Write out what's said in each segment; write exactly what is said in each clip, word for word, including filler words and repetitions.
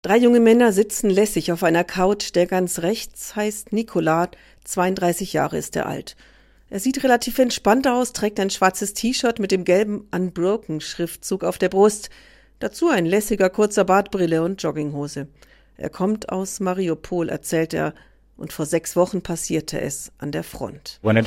Drei junge Männer sitzen lässig auf einer Couch. Der ganz rechts heißt Nicolas, zweiunddreißig Jahre ist er alt. Er sieht relativ entspannt aus, trägt ein schwarzes T-Shirt mit dem gelben Unbroken-Schriftzug auf der Brust. Dazu ein lässiger kurzer Bart, Brille und Jogginghose. Er kommt aus Mariupol, erzählt er, und vor sechs Wochen passierte es an der Front. Da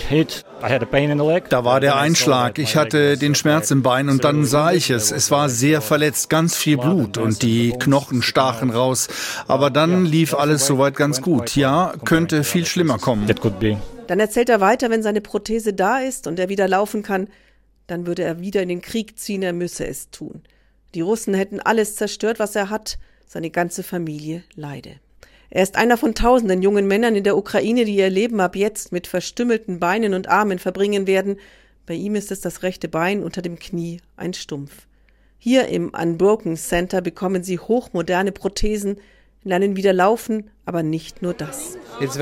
war der Einschlag, ich hatte den Schmerz im Bein und dann sah ich es. Es war sehr verletzt, ganz viel Blut und die Knochen stachen raus. Aber dann lief alles soweit ganz gut. Ja, könnte viel schlimmer kommen. Dann erzählt er weiter, wenn seine Prothese da ist und er wieder laufen kann, dann würde er wieder in den Krieg ziehen, er müsse es tun. Die Russen hätten alles zerstört, was er hat, seine ganze Familie leide. Er ist einer von tausenden jungen Männern in der Ukraine, die ihr Leben ab jetzt mit verstümmelten Beinen und Armen verbringen werden. Bei ihm ist es das rechte Bein, unter dem Knie ein Stumpf. Hier im Unbroken Center bekommen sie hochmoderne Prothesen, lernen wieder laufen, aber nicht nur das.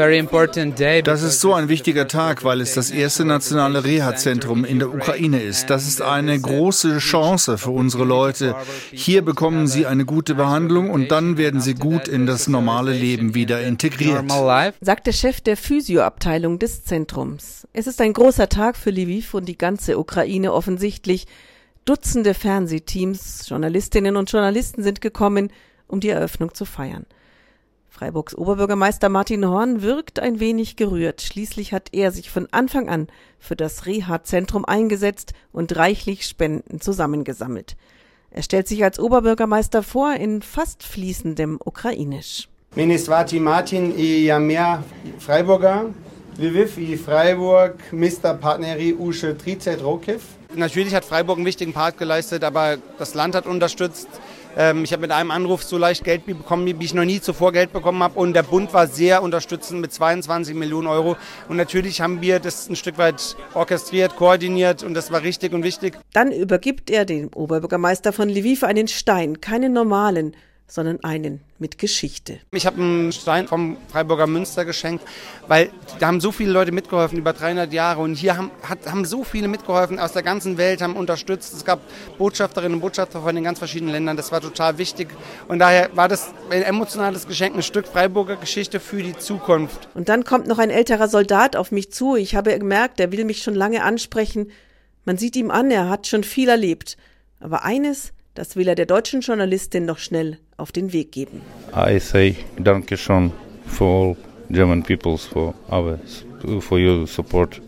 Das ist so ein wichtiger Tag, weil es das erste nationale Reha-Zentrum in der Ukraine ist. Das ist eine große Chance für unsere Leute. Hier bekommen sie eine gute Behandlung und dann werden sie gut in das normale Leben wieder integriert, sagt der Chef der Physio-Abteilung des Zentrums. Es ist ein großer Tag für Lviv und die ganze Ukraine offensichtlich. Dutzende Fernsehteams, Journalistinnen und Journalisten sind gekommen, um die Eröffnung zu feiern. Freiburgs Oberbürgermeister Martin Horn wirkt ein wenig gerührt. Schließlich hat er sich von Anfang an für das Reha-Zentrum eingesetzt und reichlich Spenden zusammengesammelt. Er stellt sich als Oberbürgermeister vor in fast fließendem Ukrainisch. Meine Svati Martin i Jamia Freiburger, Lviv i Freiburg, Mister Partneri Usche Trizet Rokiv. Natürlich hat Freiburg einen wichtigen Part geleistet, aber das Land hat unterstützt. Ich habe mit einem Anruf so leicht Geld bekommen, wie ich noch nie zuvor Geld bekommen habe. Und der Bund war sehr unterstützend mit zweiundzwanzig Millionen Euro. Und natürlich haben wir das ein Stück weit orchestriert, koordiniert und das war richtig und wichtig. Dann übergibt er dem Oberbürgermeister von Lviv einen Stein, keinen normalen, sondern einen mit Geschichte. Ich habe einen Stein vom Freiburger Münster geschenkt, weil da haben so viele Leute mitgeholfen, über dreihundert Jahre. Und hier haben, hat, haben so viele mitgeholfen aus der ganzen Welt, haben unterstützt. Es gab Botschafterinnen und Botschafter von den ganz verschiedenen Ländern. Das war total wichtig. Und daher war das ein emotionales Geschenk, ein Stück Freiburger Geschichte für die Zukunft. Und dann kommt noch ein älterer Soldat auf mich zu. Ich habe gemerkt, er will mich schon lange ansprechen. Man sieht ihm an, er hat schon viel erlebt. Aber eines, das will er der deutschen Journalistin noch schnell auf den Weg geben. I say danke schön for all German peoples for our for your support.